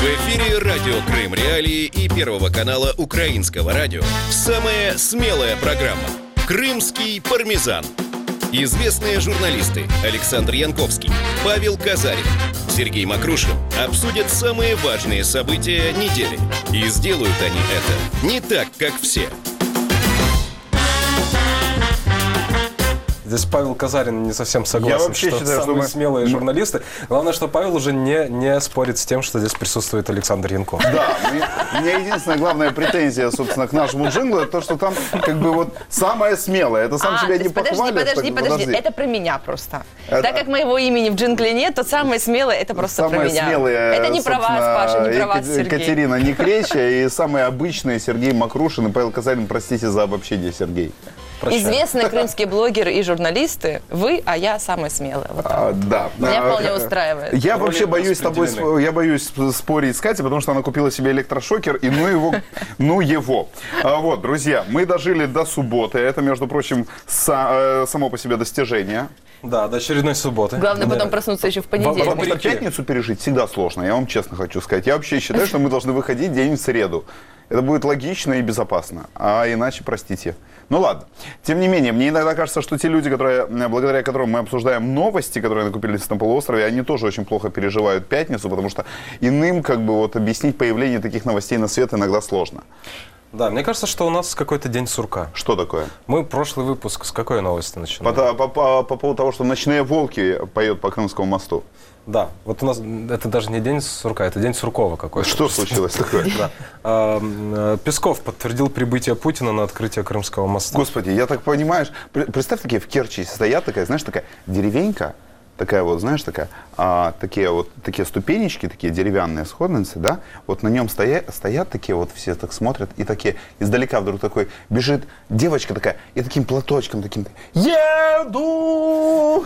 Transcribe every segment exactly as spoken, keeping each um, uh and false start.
В эфире радио Крым Реалии и Первого канала Украинского радио. Самая смелая программа «Крымский пармезан». Известные журналисты Александр Янковский, Павел Казарин, Сергей Макрушин обсудят самые важные события недели. И сделают они это не так, как все. Здесь Павел Казарин не совсем согласен, что считаю, самые что мы... смелые журналисты. Главное, что Павел уже не, не спорит с тем, что здесь присутствует Александр Янков. Да, мы, у меня единственная главная претензия, собственно, к нашему джинглу, это то, что там как бы вот самое смелое. Это сам а, себя не подожди, похвалит. Подожди, так, подожди, подожди, это про меня просто. Это... Так как моего имени в джингле нет, то самое смелое это просто самые про меня. Смелые, это не про вас, Паша, не про вас, Сергей. Екатерина Некреча и самые обычные Сергей Макрушин и Павел Казарин, простите за обобщение, Сергей. Прощаю. Известные крымские блогеры и журналисты, вы, а я самая смелая. Вот а, да. Меня а, вполне устраивает. Я вообще боюсь с тобой, я боюсь спорить с Катей, потому что она купила себе электрошокер, и ну его, ну его. А, вот, друзья, мы дожили до субботы. Это, между прочим, са, само по себе достижение. Да, до очередной субботы. Главное потом да. проснуться еще в понедельник. Потому что пятницу пережить всегда сложно, я вам честно хочу сказать. Я вообще считаю, что мы должны выходить день в среду. Это будет логично и безопасно. А иначе, простите. Ну ладно. Тем не менее, мне иногда кажется, что те люди, которые, благодаря которым мы обсуждаем новости, которые накупились на полуострове, они тоже очень плохо переживают пятницу, потому что иным как бы вот объяснить появление таких новостей на свет иногда сложно. Да, мне кажется, что у нас какой-то день сурка. Что такое? Мы прошлый выпуск с какой новости начинали? По, по, по, по поводу того, что «Ночные волки» поет по Крымскому мосту. Да, вот у нас это даже не день сурка, это день Суркова какой-то. Что случилось такое? Да. Песков подтвердил прибытие Путина на открытие Крымского моста. Господи, я так понимаешь, представь, такие в Керчи стоят, такая, знаешь, такая деревенька, такая вот, знаешь, такая, а, такие вот, такие ступенечки, такие деревянные сходницы, да, вот на нем стоя, стоят такие вот, все так смотрят, и такие, издалека вдруг такой бежит девочка такая, и таким платочком таким, еду!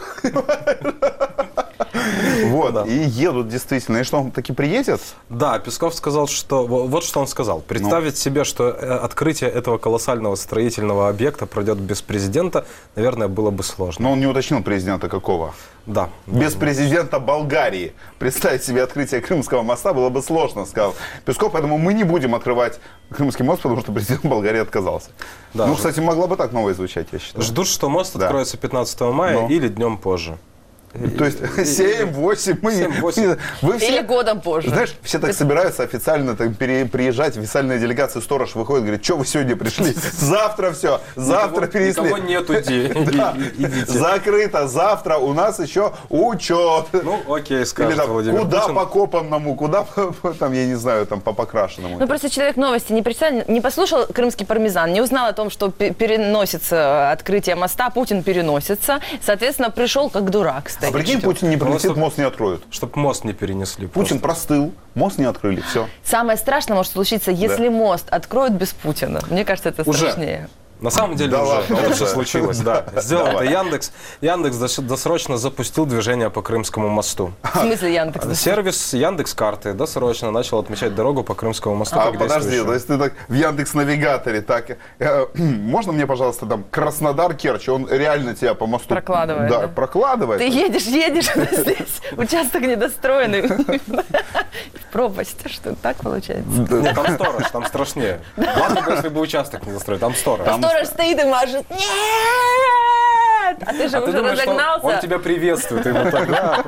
Вот, да. И едут действительно. И что, он таки приедет? Да, Песков сказал, что... Вот что он сказал. Представить ну. себе, что открытие этого колоссального строительного объекта пройдет без президента, наверное, было бы сложно. Но он не уточнил президента какого. Да. Без да. президента Болгарии. Представить себе открытие Крымского моста было бы сложно, сказал Песков. Поэтому мы не будем открывать Крымский мост, потому что президент Болгарии отказался. Да, ну, ж... кстати, могла бы так новое звучать, я считаю. Ждут, что мост да. откроется пятнадцатого мая Но. или днем позже. То есть семь-восемь, мы, вы все, или годом позже. Знаешь, все так собираются официально так, пере, приезжать, официальная делегация, сторож выходит, говорит, что вы сегодня пришли? Завтра все, завтра перенесли. Никого нету, идите. Закрыто, завтра у нас еще учет. Ну, окей, скажет Владимир Куда Путин. по копанному, куда, там, я не знаю, там, по покрашенному. Ну, просто человек новости не прочитал, не послушал «Крымский пармезан», не узнал о том, что переносится открытие моста, Путин переносится, соответственно, пришел как дурак, кстати. А прикинь, Путин не прилетит, чтобы, мост не откроют. Чтобы мост не перенесли. Путин просто. простыл, мост не открыли, все. Самое страшное может случиться, если да. мост откроют без Путина. Мне кажется, это Уже. страшнее. На самом деле да уже, ладно, уже да. случилось, да. Сделал Давай. это Яндекс. Яндекс досрочно запустил движение по Крымскому мосту. В смысле Яндекс? Сервис Яндекс.Карты досрочно начал отмечать дорогу по Крымскому мосту. А, подожди, то есть ты так в Яндекс.Навигаторе так, э, можно мне, пожалуйста, там Краснодар, Керчь, он реально тебя по мосту... Прокладывает. Да, да? прокладывает. Ты едешь, едешь, здесь участок недостроенный. Пропасть, что так получается? Нет, там сторож, там страшнее. Ладно, если бы участок не достроить, там сторож. Сторож стоит и машет. Нет! А ты же а уже ты думаешь, разогнался. Он тебя приветствует. Ему так, да,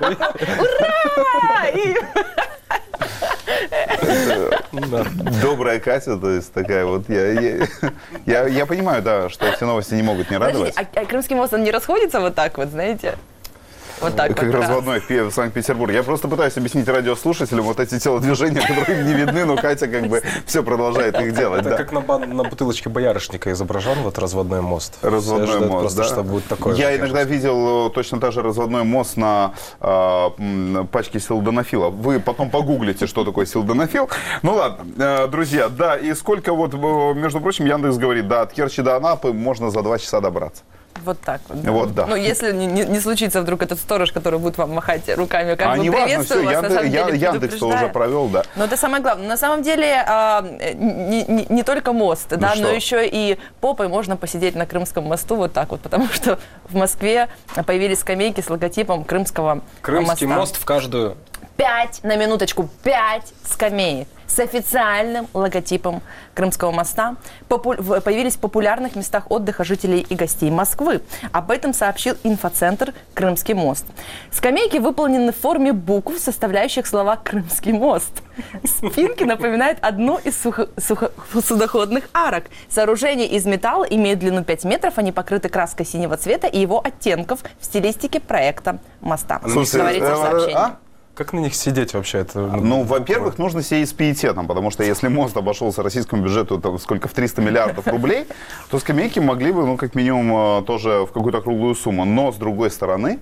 ура! Добрая Катя, то есть такая вот. Я, я, я, я понимаю, да, что эти новости не могут не радовать. Подождите, а, а Крымский мост, он не расходится вот так вот, знаете? Вот так как вот разводной в Санкт-Петербурге. Я просто пытаюсь объяснить радиослушателям вот эти телодвижения, которые не видны, но Катя как бы все продолжает их делать. Это да. как на, на бутылочке боярышника изображен вот разводной мост. Разводной мост, просто, да. что будет такое. Я же, иногда видел точно так же разводной мост на э, пачке силденафила. Вы потом погуглите, что такое силденафил. Ну ладно, э, друзья, да, и сколько вот, между прочим, Яндекс говорит, да, от Керчи до Анапы можно за два часа добраться. Вот так вот. Да. Вот, да. Ну, если не, не, не случится вдруг этот сторож, который будет вам махать руками, как а бы приветствую вас, Янде... на самом деле Яндекс уже провел, да. Но это самое главное. На самом деле а, не, не, не только мост, ну да, что? Но еще и попой можно посидеть на Крымском мосту вот так вот, потому что в Москве появились скамейки с логотипом Крымского Крымский моста. мост в каждую Пять, на минуточку, пять скамеек с официальным логотипом Крымского моста попу- в- появились в популярных местах отдыха жителей и гостей Москвы. Об этом сообщил инфоцентр «Крымский мост». Скамейки выполнены в форме букв, составляющих слова «Крымский мост». Спинки напоминают одну из сухо- сухо- судоходных арок. Сооружение из металла имеет длину пять метров, они покрыты краской синего цвета и его оттенков в стилистике проекта моста. Слушайте, Говорится в э, сообщении. а? Как на них сидеть вообще? Это, Ну, во-первых, нужно сидеть с пиететом, потому что если мост обошелся российскому бюджету там, сколько, в триста миллиардов рублей, то скамейки могли бы, ну, как минимум, э, тоже в какую-то круглую сумму. Но, с другой стороны,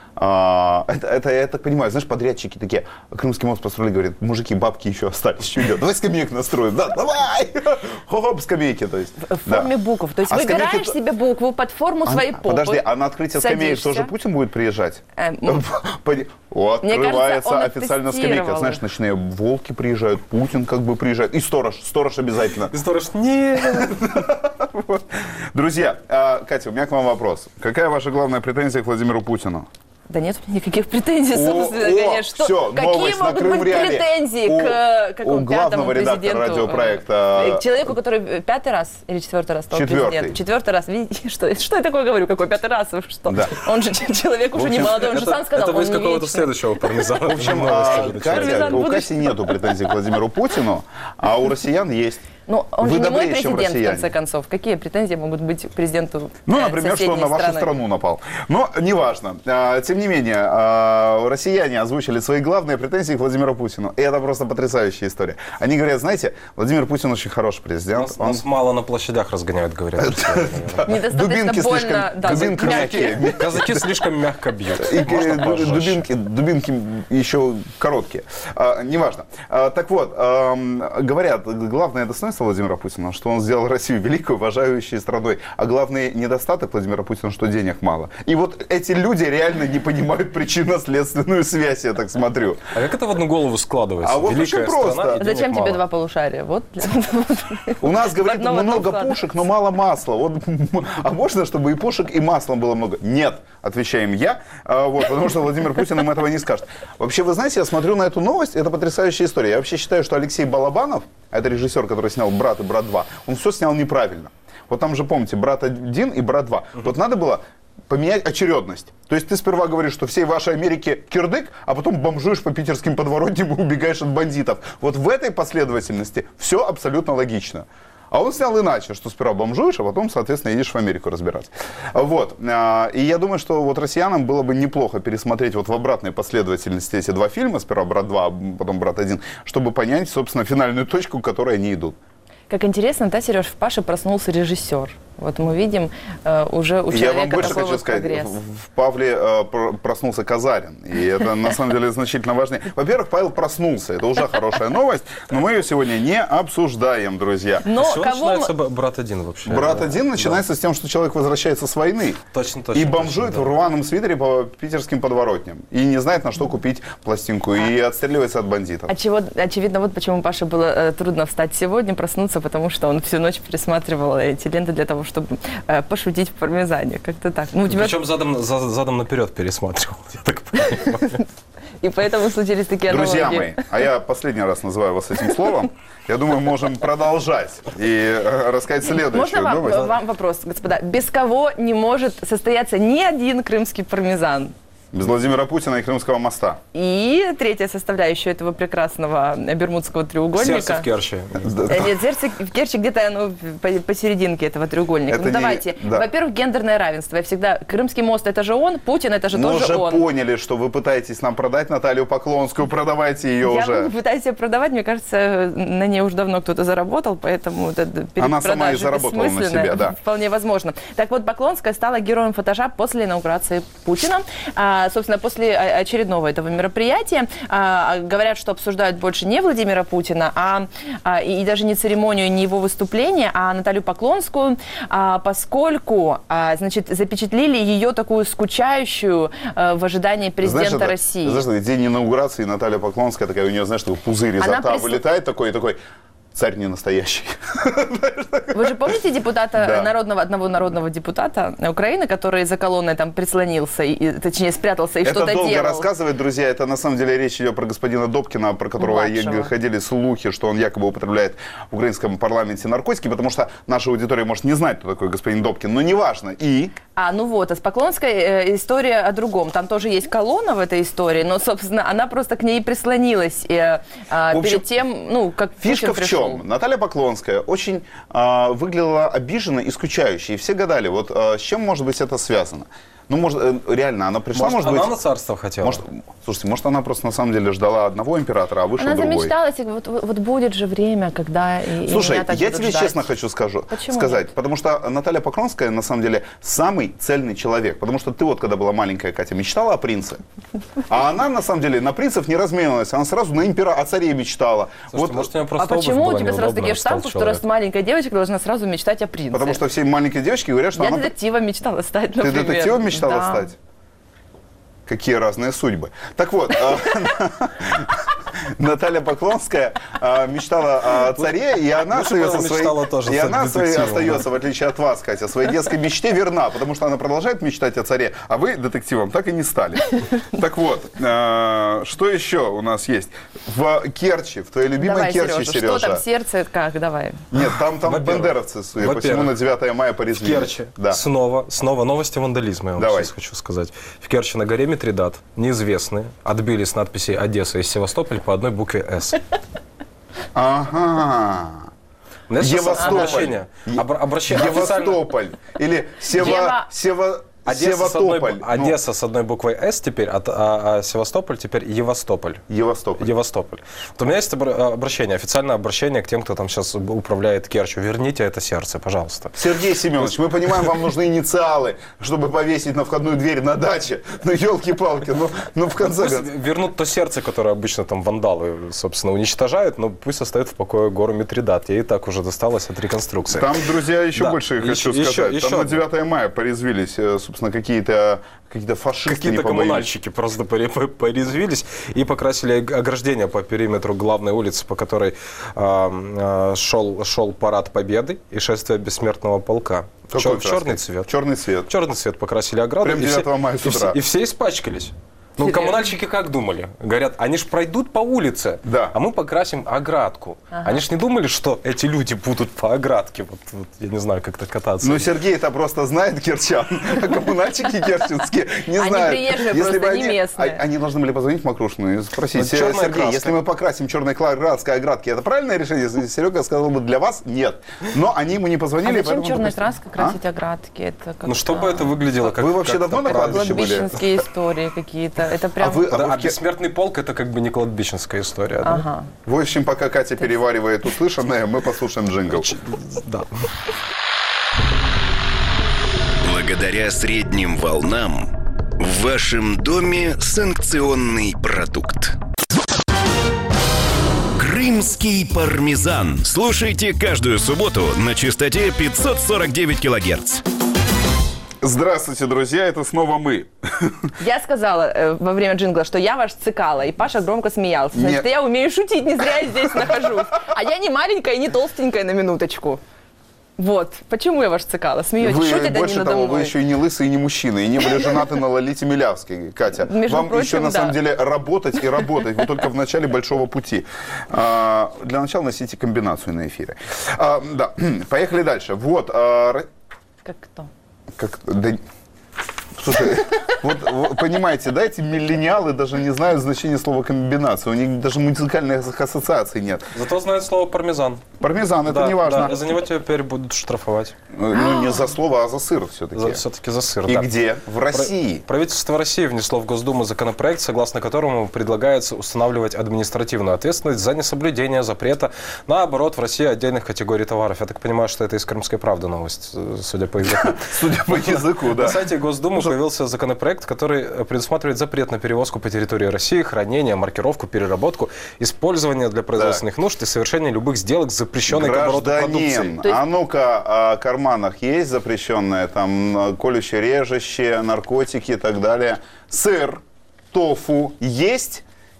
а, это, это, я так понимаю, знаешь, подрядчики такие, Крымский мост построили, говорят, мужики, бабки еще остались, что идет, давай скамеек настроим, да, давай, хоп, скамейки, то есть. В форме да. букв. То есть А выбираешь скамейки- себе букву под форму А, своей попы. Подожди, а на открытие скамеек садишься. тоже Путин будет приезжать? Эм, ну, Пони- О, Мне кажется, открывается он официально скамейка. оттестировал Знаешь, их. ночные волки приезжают, Путин как бы приезжает. И сторож, сторож обязательно. И сторож, нет. Вот. Друзья, а, Катя, у меня к вам вопрос. Какая ваша главная претензия к Владимиру Путину? Да нет у меня никаких претензий, О, собственно, о, конечно. всё, Какие новость на могут Крым быть Реалии. претензии У- к э, какому у главного пятому редактора президенту? радиопроекта. Э, К человеку, который пятый раз или четвертый раз стал Четвертый. президентом. Четвертый раз. Видите, что, что я такое говорю? Какой пятый раз? Вы что? Да. Он же ч- человек уже общем, не молодой, он же сам сказал, Это вы он из не какого-то вечный. следующего пармезана. В общем, а, Катя, Пармезан у будущего. Кати нету претензий к Владимиру Путину, а у россиян есть. Ну, он Вы же не мой добрее, чем президент, в россияне. конце концов. Какие претензии могут быть к президенту Ну, э, например, что он на соседней вашу страны? страну напал. Но неважно. А, Тем не менее, а, россияне озвучили свои главные претензии к Владимиру Путину. И это просто потрясающая история. Они говорят, знаете, Владимир Путин очень хороший президент. Нас, Он- нас мало на площадях разгоняют, говорят. Недостаточно Дубинки больно, слишком, да, дубинки мягкие. мягкие. Казаки слишком мягко бьют. И Можно ду- пожестче. дубинки, дубинки еще короткие. А, неважно. А, так вот, ам, говорят, главное достоинство Владимира Путина, что он сделал Россию великой, уважающей страной. А главный недостаток Владимира Путина, что денег мало. И вот эти люди реально не понимают причинно-следственную связь, я так смотрю. А как это в одну голову складывается? А вот Великая очень просто. страна, и денег Зачем тебе мало. два полушария? Вот. У нас, говорит, одно в одном много складывается. пушек, но мало масла. Вот, а можно, чтобы и пушек, и масла было много? Нет, отвечаем я, а, вот, потому что Владимир Путин им этого не скажет. Вообще, вы знаете, я смотрю на эту новость, это потрясающая история. Я вообще считаю, что Алексей Балабанов, это режиссер, который снял «Брат» и «Брат два», он все снял неправильно. Вот там же, помните, «Брат один» и «Брат два». Вот надо было поменять очередность. То есть ты сперва говоришь, что всей вашей Америке кирдык, а потом бомжуешь по питерским подворотням и убегаешь от бандитов. Вот в этой последовательности все абсолютно логично. А он снял иначе, что сперва бомжуешь, а потом, соответственно, едешь в Америку разбираться. Вот. А, И я думаю, что вот россиянам было бы неплохо пересмотреть вот в обратной последовательности эти два фильма, сперва «Брат два», а потом «Брат один», чтобы понять, собственно, финальную точку, к которой они идут. Как интересно, да, Сереж, в Паше проснулся режиссер. Вот мы видим э, уже у человека Я вам больше такой хочу вот сказать, прогресс. в в Павле э, пр- проснулся Казарин, и это на самом деле значительно важнее. Во-первых, Павел проснулся, это уже хорошая новость, но мы ее сегодня не обсуждаем, друзья. Но С чего кого начинается мы... б- «Брат один» вообще? «Брат Да. один» начинается с тем, что человек возвращается с войны. Точно, точно. И бомжует точно, в да. рваном свитере по питерским подворотням. И не знает, на что купить пластинку. И отстреливается от бандитов. Очевидно, очевидно, вот почему Паше было э, трудно встать сегодня, проснуться, потому что он всю ночь пересматривал эти ленты для того, чтобы э, пошутить в пармезане. Как-то так. Ну, у тебя... Причем задом, за- задом наперед пересматривал, я так понимаю. И поэтому случились такие Друзья аналогии. мои, а я последний раз называю вас этим словом. Я думаю, можем продолжать и э, рассказать следующую Можно вам, новость. вам вопрос, господа? Без кого не может состояться ни один крымский пармезан? Без Владимира Путина и Крымского моста. И третья составляющая этого прекрасного Бермудского треугольника. Сердце в Керчи. Э, Нет, сердце в Керчи где-то оно по- посерединке этого треугольника. Это ну не- давайте. да. Во-первых, гендерное равенство. Я всегда, Крымский мост это же он, Путин это же Мы тоже уже он. поняли, что вы пытаетесь нам продать Наталью Поклонскую. Продавайте ее Я уже. пытаюсь ее продавать, мне кажется, на ней уже давно кто-то заработал, поэтому это Она сама и перепродажа заработала на бессмысленная. себе, да. Вполне возможно. Так вот, Поклонская стала героем фотожа после инаугурации Путина. А, собственно, после очередного этого мероприятия а, говорят, что обсуждают больше не Владимира Путина, а, а и, и даже не церемонию, не его выступление, а Наталью Поклонскую, а, поскольку, а, значит, запечатлели ее такую скучающую а, в ожидании президента Знаешь, это- России. Знаешь, это день инаугурации, Наталья Поклонская такая, у нее, знаешь, такой пузырь изо Она рта прис- вылетает такой и такой. царь не настоящий. Вы же помните депутата, Да. народного, одного народного депутата Украины, который за колонной там прислонился, и, точнее, спрятался и Это что-то долго делал? рассказывать, друзья. Это на самом деле речь идет про господина Добкина, про которого Младшего. ходили слухи, что он якобы употребляет в украинском парламенте наркотики, потому что наша аудитория может не знать, кто такой господин Добкин, но неважно. И А, ну вот, а с Поклонской э, история о другом. Там тоже есть колонна в этой истории, но, собственно, она просто к ней прислонилась э, э, В общем, перед тем, ну, как фишка Путин в пришел. чем? Наталья Поклонская очень а, выглядела обиженной и скучающей. И все гадали, вот а, с чем может быть это связано. Ну, может, э, реально, она пришла, Может, может, она быть... на царство хотела? Может, слушайте, может, она просто на самом деле ждала одного императора, а вышел Она другой. замечталась, и вот, вот вот будет же время, когда и, и Слушай, меня так я будут тебе ждать. честно хочу скажу, Почему сказать, нет? потому что Наталья Поклонская на самом деле самый цельный человек, потому что ты вот, когда была маленькая, Катя, мечтала о принце, а она на самом деле на принцев не разменилась, она сразу на импера, о царе мечтала. Слушайте, Вот, может, у меня А просто обувь почему у была тебя сразу такие неудобная, стал штампы, что человек. раз маленькая девочка должна сразу мечтать о принце? потому что все маленькие девочки говорят, что Я она... детективом мечтала стать, Ты например. детективом мечтала Да. стать? Какие разные судьбы. Так вот, э, Наталья Поклонская э, мечтала о царе, и она Лучше бы остается она своей, мечтала тоже и стать она своей детективом, остается, в отличие от вас, Катя, своей детской мечте верна, потому что она продолжает мечтать о царе, а вы детективом так и не стали. Так вот, э, что еще у нас есть? В Керчи, в твоей любимой Давай, Керчи, Сережа, Сережа. что там сердце, как, давай. Нет, там, там Во-первых, бандеровцы, судя по всему, во-первых, на девятое мая В порезвили. Керчи Да. снова, снова новости вандализма, я вам Давай. сейчас хочу сказать. В Керчи на горе Митридат неизвестные отбили с надписей «Одесса» из Севастополь по одной букве «С». Ага. У меня сейчас Евастополь. обращение. Обра- обращение официально. Евастополь. Или Сева... Ева- Сева... Одесса с, одной, Севастополь. бу- Одесса с одной буквой «С» теперь, а, а- а Севастополь теперь Евастополь. Ну, Евастополь. Евастополь. Вот у меня есть обра- обращение, официальное обращение к тем, кто там сейчас управляет Керчью. Верните это сердце, пожалуйста. Сергей Семенович, мы понимаем, вам нужны инициалы, чтобы повесить на входную дверь на даче. Ну, елки-палки, ну, ну в конце Пусть концов. вернут то сердце, которое обычно там вандалы, собственно, уничтожают, но пусть оставят в покое гору Митридат. Ей и так уже досталось от реконструкции. Там, друзья, еще Да. больше хочу Еще- сказать. еще- Там еще на одно. девятое мая порезвились, э, собственно, какие-то какие-то фашисты, Какие-то не побоюсь. коммунальщики просто поре- по- порезвились и покрасили ог- ограждение по периметру главной улицы, по которой а, а, шел, шел парад Победы и шествие Бессмертного полка. В, Какой чер- в краской? черный цвет. В черный цвет. В черный цвет покрасили ограду. Прям и все- девятого мая с и все- утра. И все испачкались. Ну, Серьезно? коммунальщики как думали? Говорят, они ж пройдут по улице, Да. а мы покрасим оградку. Они ж не думали, что эти люди будут по оградке, вот, вот, я не знаю, как-то кататься. Ну, Сергей-то просто знает керчан, а коммунальщики керченские не Они знают. приезжие Если просто, бы не они, местные. а- они должны были позвонить Макрушину и спросить: Ну, черная Сергей, краска. если мы покрасим черной краской оградки, это правильное решение? Серега сказал бы: для вас нет. Но они ему не А позвонили. зачем поэтому черной допустим- краской А? красить оградки? Это как-то... Ну, чтобы это выглядело как Вы вообще как-то давно на правильно. кладбище были? Кладбищенские истории какие-то. Это прям... А вы, Да, а вы а в Ке- бессмертный полк это как бы не кладбищенская история. да? Ага. В общем, пока Катя переваривает услышанное, мы послушаем джингл. Да. Благодаря средним волнам в вашем доме санкционный продукт. Крымский пармезан. Слушайте каждую субботу на частоте пятьсот сорок девять килогерц. Здравствуйте, друзья, это снова мы. Я сказала э, во время джингла, что я ваш цикала, и Паша громко смеялся. Значит, Нет. я умею шутить, не зря я здесь нахожусь. А я не маленькая и не толстенькая, на минуточку. Вот. Почему я ваш цикала? Смеетесь, Вы, шутят они больше надо того, вы мной. еще и не лысый, и не мужчина, и не были женаты на Лолите Милявской, Катя. Между Вам прочим, еще, на да. самом деле, работать и работать. Вы только в начале большого пути. А, для начала носите комбинацию на эфире. А, да, поехали дальше. Вот. а, ро- Как кто? как, да, слушай, вот, вот понимаете, да, эти миллениалы даже не знают значения слова комбинация. У них даже музыкальных ассоциаций нет. Зато знает слово пармезан. Пармезан, это Да, не важно. да, и за него теперь будут штрафовать. Ну, не за слово, а за сыр все-таки. Все-таки за сыр. И да. где? В России. Правительство России внесло в Госдуму законопроект, согласно которому предлагается устанавливать административную ответственность за несоблюдение запрета на оборот в России отдельных категорий товаров. Я так понимаю, что это из «Крымской правды» новость, э, судя по языку. Судя по языку, да. На сайте Госдумы появился законопроект, который предусматривает запрет на перевозку по территории России, хранение, маркировку, переработку, использование для производственных нужд и совершение любых сделок с запрещенной к обороту продукцией. Гражданин, То есть- а ну-ка, о карманах есть запрещенное, там, колюще-режущее, наркотики и так далее. Сыр, тофу есть?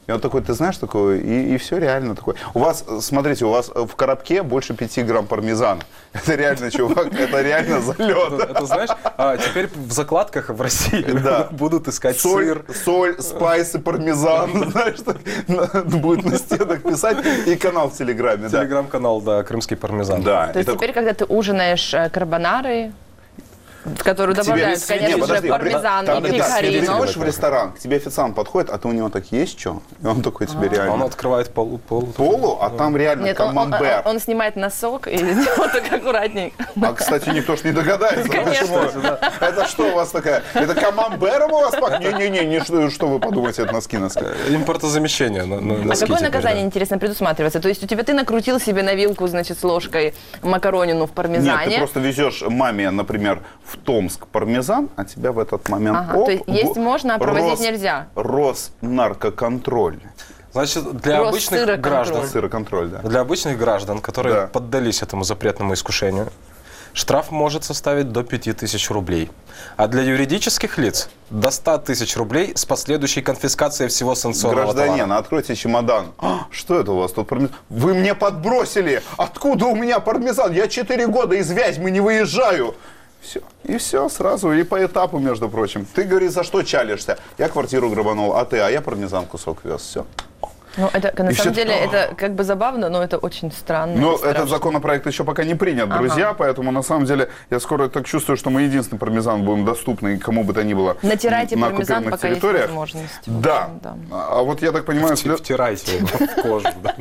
И он такой, ты знаешь, такой, и, и все реально такой. У вас, смотрите, у вас в коробке больше пяти грамм пармезана. Это реально, чувак, это реально залет. Это знаешь, теперь в закладках в России будут искать сыр. Соль, спайсы, пармезан, знаешь, будет на стенах писать. И канал в Телеграме. Телеграм-канал, да, крымский пармезан. Да. То есть теперь, когда ты ужинаешь карбонарой, в которую добавляют, тебе, конечно не, же, подожди, пармезан там, и ты пекарину. приходишь в ресторан, к тебе официант подходит, а ты у него так есть что? И он такой тебе А реально... он открывает полу. Полу, полу а там реально Нет, он, он, камамбер. он, он снимает носок и сделает так аккуратненько. А, кстати, никто ж не догадается. Конечно. Почему? Это что у вас такая? Это камамбером у вас пахнет? Не-не-не, не, что, что вы подумаете, это носки носки. Импортозамещение. На, на, А носки какое теперь, наказание, да. интересно, предусматривается? То есть у тебя ты накрутил себе на вилку, значит, с ложкой макаронину в пармезане? Нет, ты просто везешь маме, например, в Томск пармезан, а тебя в этот момент... Ага, оп, то есть есть в- можно, а провозить Рос- нельзя? Роснаркоконтроль. Значит, для обычных Россыроконтроль. граждан, Сыроконтроль, да. для обычных граждан, которые Да. поддались этому запретному искушению, штраф может составить до пяти тысяч рублей. А для юридических лиц до ста тысяч рублей с последующей конфискацией всего санкционного Гражданин, товара. откройте чемодан. А, что это у вас тут пармезан? Вы мне подбросили! Откуда у меня пармезан? Я четыре года из Вязьмы не выезжаю. Все. И все сразу, и по этапу, между прочим. Ты, говоришь, за что чалишься? Я квартиру грабанул, а ты, а я пармезан кусок вез. Все. Ну, это, на И самом всё- деле, это как бы забавно, но это очень странно. Но и страшно. этот законопроект еще пока не принят, Ага. друзья, поэтому на самом деле я скоро так чувствую, что мы единственный пармезан будем доступный кому бы то ни было Натирайте на пармезан, оккупированных пока есть территориях. возможность. В Да. общем, да. А вот я так понимаю, след- Втирайте его в кожу. да.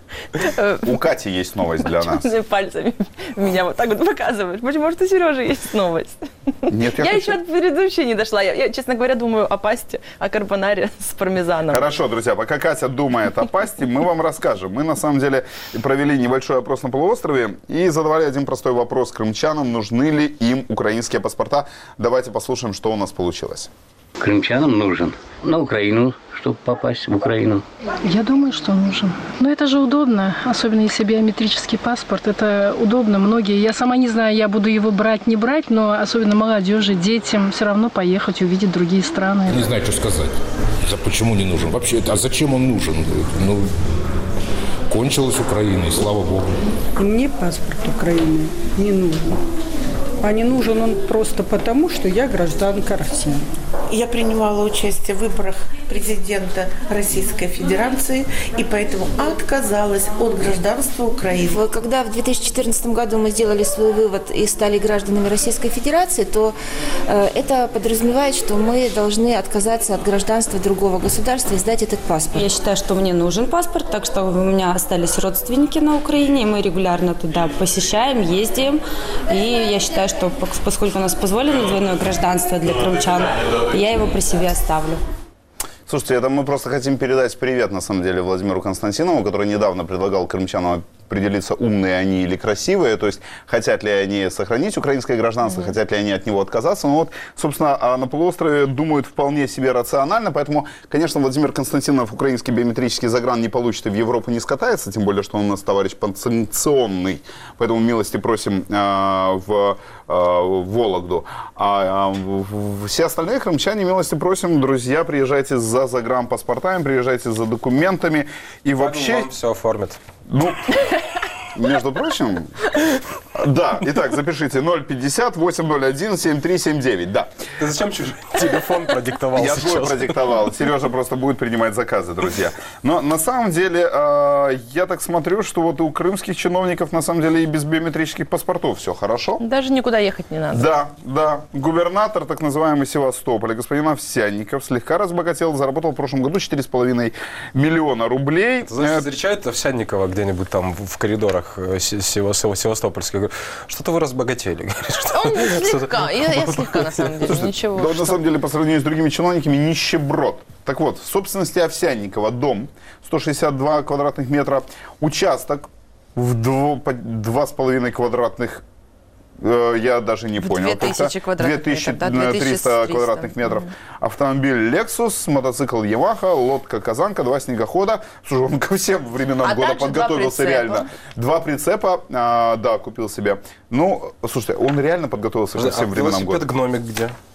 у Кати есть новость для нас. Ты пальцами меня вот так вот показываешь. Может, у Сережи есть новость? Нет, Я хочу- еще от предыдущей не дошла. Я, я, честно говоря, думаю о пасте, о карбонаре с пармезаном. Хорошо, друзья, пока Катя думает о пасте, мы вам расскажем. Мы, на самом деле, провели небольшой опрос на полуострове и задавали один простой вопрос крымчанам, нужны ли им украинские паспорта. Давайте послушаем, что у нас получилось. Крымчанам нужен. На Украину, чтобы попасть в Украину. Я думаю, что нужен. Но это же удобно, особенно если биометрический паспорт. Это удобно. Многие, я сама не знаю, я буду его брать, не брать, но особенно молодежи, детям все равно поехать, увидеть другие страны. Не знаю, что сказать. За- Почему не нужен? Вообще, а зачем он нужен? Ну, кончилась Украина, и слава богу. Мне паспорт Украины не нужен. А не нужен он просто потому, что я гражданка России. Я принимала участие в выборах президента Российской Федерации и поэтому отказалась от гражданства Украины. Когда в две тысячи четырнадцатом году мы сделали свой вывод и стали гражданами Российской Федерации, то э, это подразумевает, что мы должны отказаться от гражданства другого государства и сдать этот паспорт. Я считаю, что мне нужен паспорт, так что у меня остались родственники на Украине, и мы регулярно туда посещаем, ездим. И я считаю, что поскольку у нас позволено двойное гражданство для крымчан, я его при себе оставлю. Слушайте, это мы просто хотим передать привет, на самом деле, Владимиру Константинову, который недавно предлагал крымчанам определиться, умные они или красивые, то есть хотят ли они сохранить украинское гражданство, mm-hmm. хотят ли они от него отказаться. Ну вот, собственно, на полуострове думают вполне себе рационально, поэтому, конечно, Владимир Константинов украинский биометрический загран не получит и в Европу не скатается, тем более, что он у нас товарищ подсанкционный, поэтому милости просим э, в, э, в Вологду. А э, в, все остальные крымчане милости просим, друзья, приезжайте за загранпаспортами, приезжайте за документами и вообще... Вам все оформят. Ну, между прочим, да, итак, запишите ноль пятьдесят восемь ноль один семь три семь девять, да. Ты зачем чужой телефон продиктовал Я сейчас? свой продиктовал, Сережа просто будет принимать заказы, друзья. Но на самом деле, э, я так смотрю, что вот у крымских чиновников на самом деле и без биометрических паспортов все хорошо. Даже никуда ехать не надо. Да, да. Губернатор, так называемый Севастополя, господин Овсянников, слегка разбогател, заработал в прошлом году четыре с половиной миллиона рублей. Ты знаешь, встречают Овсянникова где-нибудь там в коридорах севастопольских, говорю, что-то вы разбогатели. Он слегка, я, я слегка на самом деле, Слушайте, ничего. да, на самом деле, по сравнению с другими чиновниками, нищеброд. Так вот, в собственности Овсянникова дом сто шестьдесят два квадратных метра, участок в два с половиной квадратных, э, я даже не В понял. две тысячи квадратных две тысячи метров, да, триста квадратных метров. Mm-hmm. Автомобиль Lexus, мотоцикл Yamaha, лодка Казанка, два снегохода. Слушай, он ко всем временам а года подготовился два реально. Два прицепа, а, да, купил себе. Ну, слушайте, он реально подготовился ко всем а временам года. велосипед гномик где?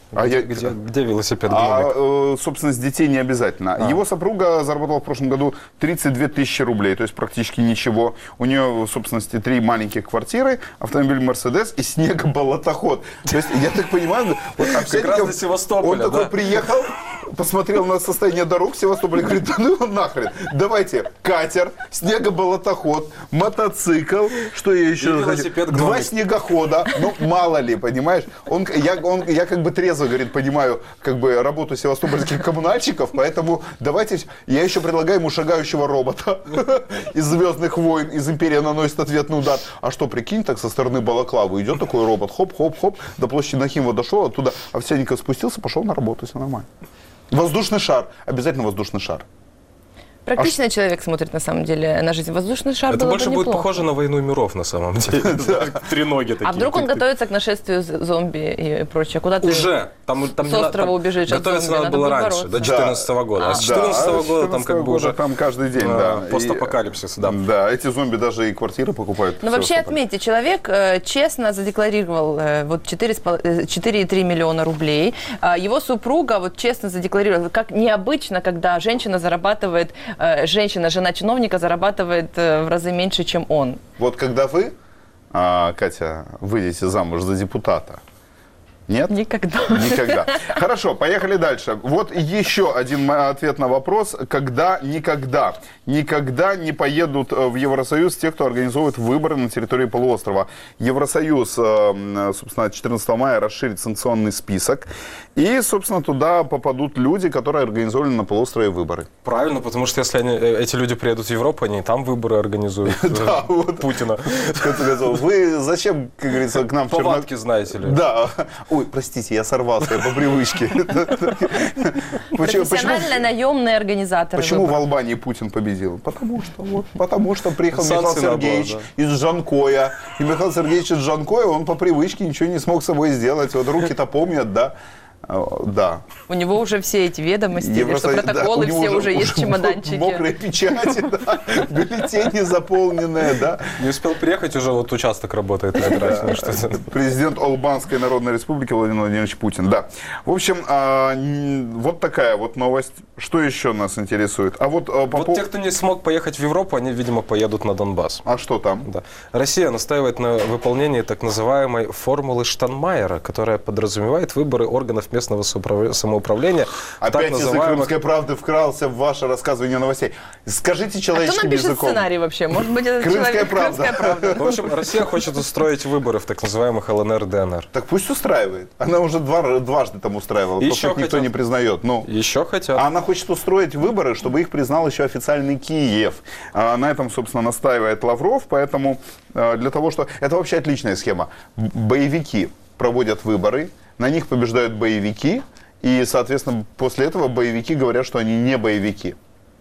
А где, я... где, где велосипед А, Гномик? э, собственность детей не обязательно. А. Его супруга заработала в прошлом году тридцать две тысячи рублей, то есть практически ничего. У нее в собственности три маленьких квартиры, автомобиль Мерседес и снегоболотоход. То есть, я так понимаю, вот как раз до Севастополя, он такой да? приехал, посмотрел на состояние дорог в Севастополе, говорит, да ну его нахрен, давайте катер, снегоболотоход, мотоцикл, что я еще И хочу? велосипед Два Гномик. снегохода, ну мало ли, понимаешь? Он, я, он, я как бы трезво, говорит, понимаю как бы работу севастопольских коммунальщиков, поэтому давайте, я еще предлагаю ему шагающего робота из «Звездных войн», из «Империя наносит ответный удар». А что, прикинь, так со стороны Балаклавы идет такой робот, хоп-хоп-хоп, до площади Нахимова дошел, оттуда Овсянников спустился, пошел на работу, все нормально. Воздушный шар, обязательно воздушный шар. Практично А человек смотрит, на самом деле, на жизнь. Воздушный шар Это было больше бы будет неплохо. похоже на «Войну миров» на самом деле. Три ноги такие. А вдруг он готовится к нашествию з- зомби и прочее? Куда ты Уже. Там, там с не надо- острова там убежишь от готовиться зомби? надо было будет раньше, бороться. до две тысячи четырнадцатого года. А с две тысячи четырнадцатого года там как бы уже там каждый день, э, да. постапокалипсис, да. Да, эти зомби даже и квартиры покупают. Ну, вообще, отметьте, человек э, честно задекларировал э, вот четыре и три миллиона рублей. А его супруга вот честно задекларировала, как необычно, когда женщина зарабатывает, э, женщина, жена чиновника зарабатывает э, в разы меньше, чем он. Вот когда вы, а, Катя, выйдете замуж за депутата, нет? Никогда. Никогда. Хорошо, поехали дальше. Вот еще один ответ на вопрос. Когда никогда, никогда не поедут в Евросоюз те, кто организовывает выборы на территории полуострова. Евросоюз, собственно, четырнадцатого мая расширит санкционный список. И, собственно, туда попадут люди, которые организовали на полуострове выборы. Правильно, потому что если они, эти люди приедут в Европу, они и там выборы организуют Путина. Вы зачем, как говорится, к нам в Черногорию? Повадки знаете ли. Да. Ой, простите, я сорвался, я по привычке. Профессиональные наемные организаторы Почему в выборов. Албании Путин победил? Потому что, вот, потому что приехал Санкции Михаил Сергеевич наоборот, из Джанкоя. И Михаил Сергеевич из Джанкоя, он по привычке ничего не смог с собой сделать. Вот руки-то помнят, да? Да. У него уже все эти ведомости, что протоколы да, все уже есть в чемоданчике. Мокрые печати, да, бюллетени заполненные, да. Не успел приехать, уже вот участок работает на экране. Президент Албанской Народной Республики Владимир Владимирович Путин, да. В общем, а, вот такая вот новость. Что еще нас интересует? А вот, а, по Вот пов... те, кто не смог поехать в Европу, они, видимо, поедут на Донбасс. А что там? Да. Россия настаивает на выполнении так называемой формулы Штайнмайера, которая подразумевает выборы органов местного самоуправления. Опять язык называемых... «Крымской правды» вкрался в ваше рассказывание новостей. Скажите А кто человеческим напишет языком. сценарий вообще? Может быть, это Крымская человек правда. «Крымская правда». В общем, Россия хочет устроить выборы в так называемых эл эн эр, дэ эн эр. Так пусть устраивает. Она уже два, дважды там устраивала. Еще Просто их никто хотят. не признает. Ну, Еще хотят. а она хочет устроить выборы, чтобы их признал еще официальный Киев. А на этом, собственно, настаивает Лавров. Поэтому а, для того, что... Это вообще отличная схема. Б- Боевики проводят выборы, на них побеждают боевики, и, соответственно, после этого боевики говорят, что они не боевики.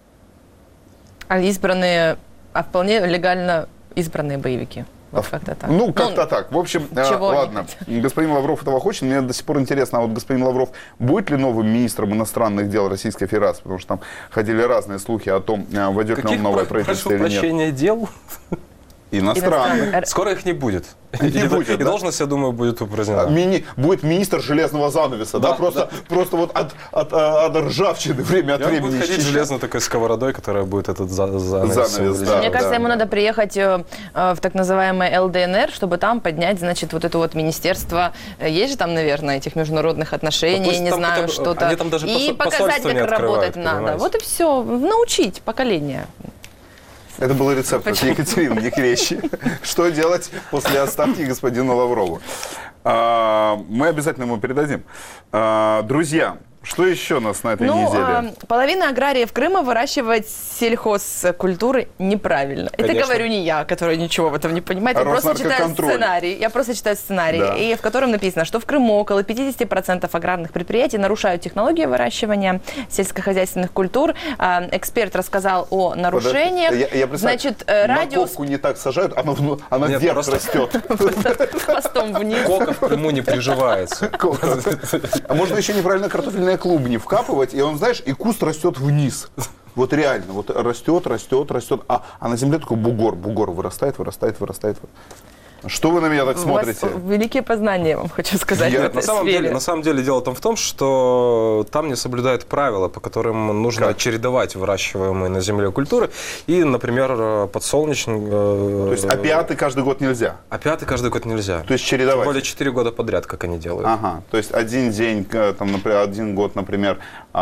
А избранные, а вполне легально избранные боевики. Вот как-то так. Ну, как-то так. В общем, э, чего они ладно. Господин Лавров этого хочет. Мне до сих пор интересно, а вот господин Лавров будет ли новым министром иностранных дел Российской Федерации? Потому что там ходили разные слухи о том, э, войдет ли он в новое про- правительство прошу или нет. прощения, дел? Иностранных. Скоро их не будет. Не и, будет, и да? должность, я думаю, будет упразднена. Мини, будет министр железного занавеса, да, Да, просто, просто вот от, от, от ржавчины время от И он времени. будет ходить счищать. железной такой сковородой, которая будет этот за- занавес. Занавес, символизировать. да. Мне кажется, ему надо приехать э, э, в так называемое эл дэ эн эр, чтобы там поднять, значит, вот это вот министерство. Э, Есть же там, наверное, этих международных отношений, Да пусть не там знаю, хотя бы- что-то. они там даже И посо- показать, посольство не как работать открывают, надо. понимаете? Вот и все. Научить поколение. Это был рецепт от Екатерины Некрещи. Что делать после отставки господина Лаврова? А, Мы обязательно ему передадим. А, Друзья, что еще нас на этой Ну, неделе? а, половина аграриев Крыма выращивает сельхозкультуры неправильно. Это Конечно. говорю не я, которая ничего в этом не понимает. А Я просто читаю Роснаркоконтроль. сценарий. Я просто читаю сценарий, Да. и в котором написано, что в Крыму около пятьдесят процентов аграрных предприятий нарушают технологии выращивания сельскохозяйственных культур. А, Эксперт рассказал о нарушениях. Я, я представляю, Значит, э, радиус морковку не так сажают, она, вну- она Нет, вверх просто- растет. хвостом вниз. Кока в Крыму не приживается. А можно еще неправильно картофельные клубни вкапывать, и он, знаешь, и куст растет вниз. Вот реально, вот растет, растет, растет, а, а на земле такой бугор, бугор вырастает, вырастает, вырастает. Что вы на меня так смотрите? У вас великие познания, я вам хочу сказать. Нет, на, самом деле, на самом деле дело в том, что там не соблюдают правила, по которым нужно как? чередовать выращиваемые на земле культуры. И, например, подсолнечник... То есть опиаты каждый год нельзя? Опиаты каждый год нельзя. То есть чередовать? Тем более четыре года подряд, как они делают. Ага, то есть один день, там, например, один год, например,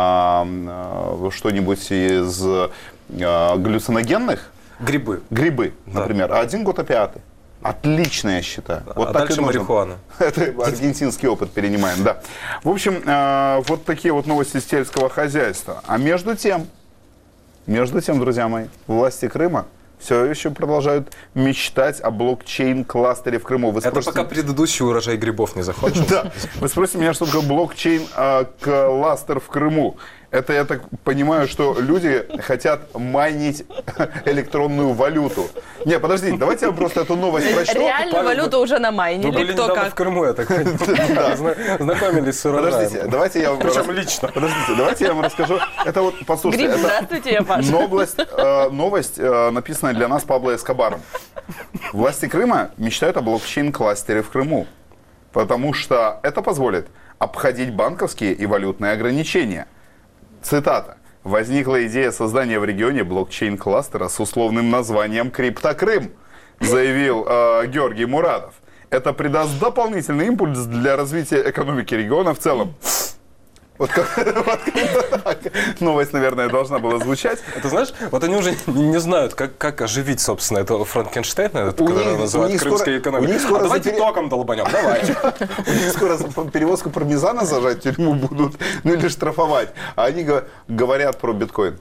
что-нибудь из галлюциногенных? Грибы. Грибы, да. например, а один год опиаты. Отлично, я считаю. Вот а так дальше марихуана. Это аргентинский опыт перенимаем, да. В общем, э, вот такие вот новости из сельского хозяйства. А между тем, между тем, друзья мои, власти Крыма все еще продолжают мечтать о блокчейн-кластере в Крыму. Вы спросите... Это пока предыдущий урожай грибов не закончился. Да. Вы спросите меня, что такое блокчейн-кластер в Крыму. Это, я так понимаю, что люди хотят майнить электронную валюту. Не, подождите, давайте я просто эту новость прочту. Реальную валюту уже намайнили. Вы были недавно в Крыму, я так понимаю. Знакомились с урожаем. Подождите, давайте я вам... Причем лично. Подождите, давайте я вам расскажу. Это вот, послушайте. Гриб, здравствуйте, я Паша. Новость, новость, написанная для нас Пабло Эскобаром. Власти Крыма мечтают о блокчейн-кластере в Крыму, потому что это позволит обходить банковские и валютные ограничения. Цитата. «Возникла идея создания в регионе блокчейн-кластера с условным названием «Криптокрым», заявил э, Георгий Мурадов. Это придаст дополнительный импульс для развития экономики региона в целом». Вот как новость, наверное, должна была звучать. Ты знаешь, вот они уже не знают, как, как оживить, собственно, этого Франкенштейна, который называют крымской экономикой. А давайте током долбанем, давайте. У них скоро перевозку пармезана зажать в тюрьму будут, ну или штрафовать. А они говорят про биткоин.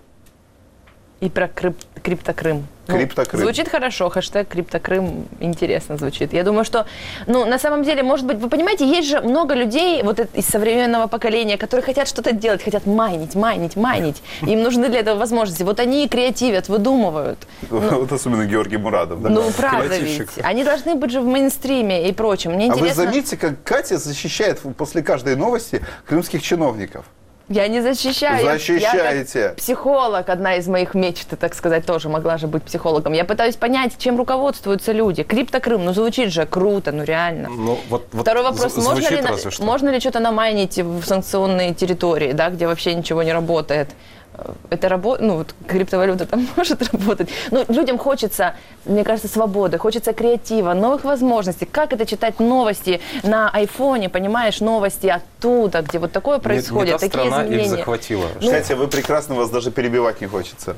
И про крип, криптокрым. Криптокрым. Ну, звучит хорошо, хэштег криптокрым интересно звучит. Я думаю, что, ну, на самом деле, может быть, вы понимаете, есть же много людей вот из современного поколения, которые хотят что-то делать, хотят майнить, майнить, майнить. Им нужны для этого возможности. Вот они и креативят, выдумывают. Ну, вот особенно Георгий Мурадов, да? Ну, правда ведь. Они должны быть же в мейнстриме и прочем. Мне а интересно... вы заметите, как Катя защищает после каждой новости крымских чиновников? Я не защищаю. Защищаете. Я, я психолог, одна из моих мечт, так сказать, тоже могла же быть психологом. Я пытаюсь понять, чем руководствуются люди. Криптокрым, ну звучит же круто, ну реально. Ну, вот, вот Второй вопрос, можно ли, что. можно ли что-то намайнить в санкционные территории, да, где вообще ничего не работает? Это работа, ну, вот криптовалюта там может работать. Ну, людям хочется, мне кажется, свободы, хочется креатива, новых возможностей. Как это читать новости на айфоне, понимаешь, новости оттуда, где вот такое происходит, не, не та такие страна изменения. Их захватила. Ну, кстати, вы прекрасно, вас даже перебивать не хочется.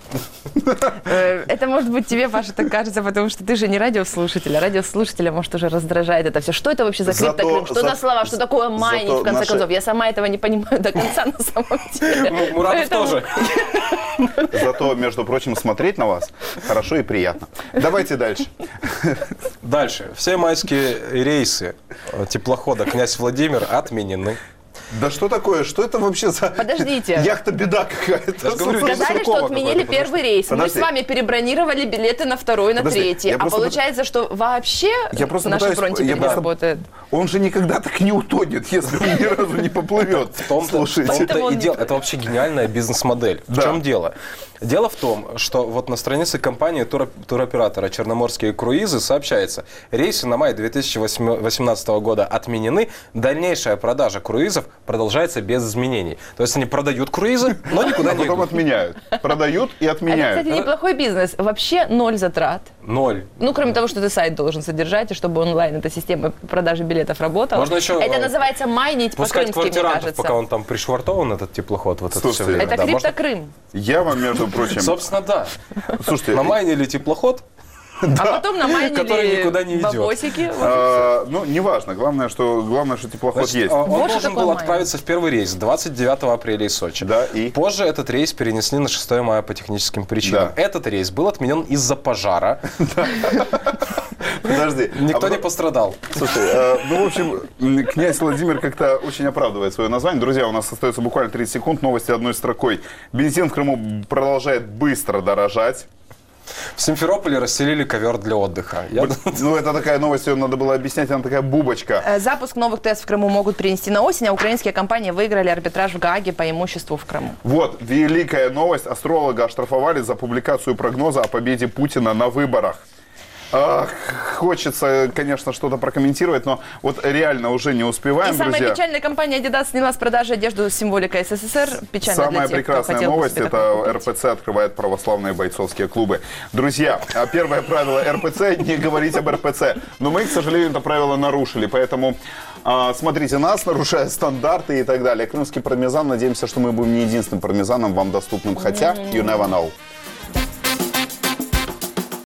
Это, может быть, тебе, Паша, так кажется, потому что ты же не радиослушатель, а радиослушателя, может, уже раздражает это все. Что это вообще за криптокрым? Что за слова? Что такое майнинг, в конце концов? Я сама этого не понимаю до конца на самом деле. Мурадов тоже. Зато, между прочим, смотреть на вас хорошо и приятно. Давайте дальше. Дальше. Все майские рейсы теплохода «Князь Владимир» отменены. Да что такое? Что это вообще за... Подождите. Яхта-беда какая-то. Сказали, что отменили первый рейс. Подожди. Мы с вами перебронировали билеты на второй, на Подожди. третий. Я А просто... получается, что вообще я просто наши пытаюсь... фронтики я не просто... работают. Он же никогда так не утонет, если он ни разу не поплывет. В том-то, Слушайте. в том-то и дело. Это вообще гениальная бизнес-модель. В да. чем дело? Дело в том, что вот на странице компании тур, туроператора «Черноморские круизы» сообщается, рейсы на май две тысячи восемнадцатого года отменены, дальнейшая продажа круизов продолжается без изменений. То есть они продают круизы, но никуда не идут. А потом отменяют. Продают и отменяют. Это, кстати, неплохой бизнес. Вообще ноль затрат. Ноль. Ну, кроме того, что ты сайт должен содержать, и чтобы онлайн эта система продажи билетов работала. Можно еще это называется майнить по-крымски, мне кажется. пока он там пришвартован, этот теплоход. Вот Слушайте, это все время. Это да, криптокрым. можно... Я вам, между прочим... Собственно, да. Слушайте, намайнили теплоход, а потом намайнили бабосики. А, ну, неважно. Главное, что, главное, что теплоход Значит, есть. Он вот должен был отправиться в первый рейс двадцать девятого апреля из Сочи. Да, и? Позже этот рейс перенесли на шестое мая по техническим причинам. Да. Этот рейс был отменен из-за пожара. Подожди. Никто а не пострадал. Слушай, э, ну, в общем, князь Владимир как-то очень оправдывает свое название. Друзья, у нас остается буквально тридцать секунд. Новости одной строкой. Бензин в Крыму продолжает быстро дорожать. В Симферополе расстелили ковер для отдыха. Я... Ну, это такая новость, ее надо было объяснять, она такая бубочка. Запуск новых ТЭС в Крыму могут перенести на осень, а украинские компании выиграли арбитраж в Гааге по имуществу в Крыму. Вот, великая новость. Астролога оштрафовали за публикацию прогноза о победе Путина на выборах. Хочется, конечно, что-то прокомментировать, но вот реально уже не успеваем, И самая друзья. печальная компания Adidas сняла с продажи одежду с символикой СССР. Печально Самая для тех, прекрасная кто хотел новость – себе это такое эр пэ цэ открывает православные бойцовские клубы. Друзья, первое правило эр пэ цэ – не говорить об эр пэ цэ. Но мы, к сожалению, это правило нарушили, поэтому а, смотрите нас, нарушая стандарты и так далее. Крымский пармезан, надеемся, что мы будем не единственным пармезаном вам доступным, хотя you never know.